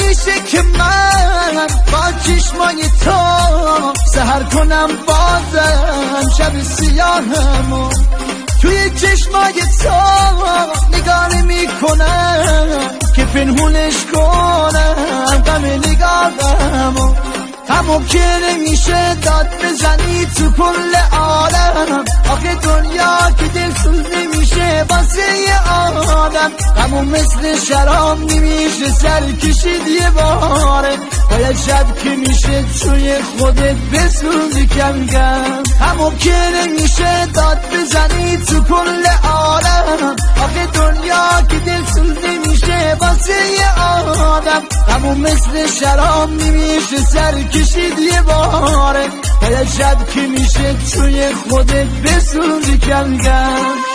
میشه که من با چشمای تو سحر کنم بازم شب سیاهمو توی چشمای تو نگاه میکنم که پنهونش کنم غم نگاهمو همون که نمیشه داد بزنی تو کل عالم آخه دنیا که دلسوز نمیشه واسه یه آدم همون مثل شراب نمیشه سر کشید یه باره باید شب که میشه توی خودت بسوزی کم کم همون که نمیشه داد بزنی تو کل عالم آخه دنیا که دلسوز نمیشه واسه یه آدم همون مثل شراب نمیشه سر کشید یه باره باید شب که میشه توی خودت بسوزی کم کم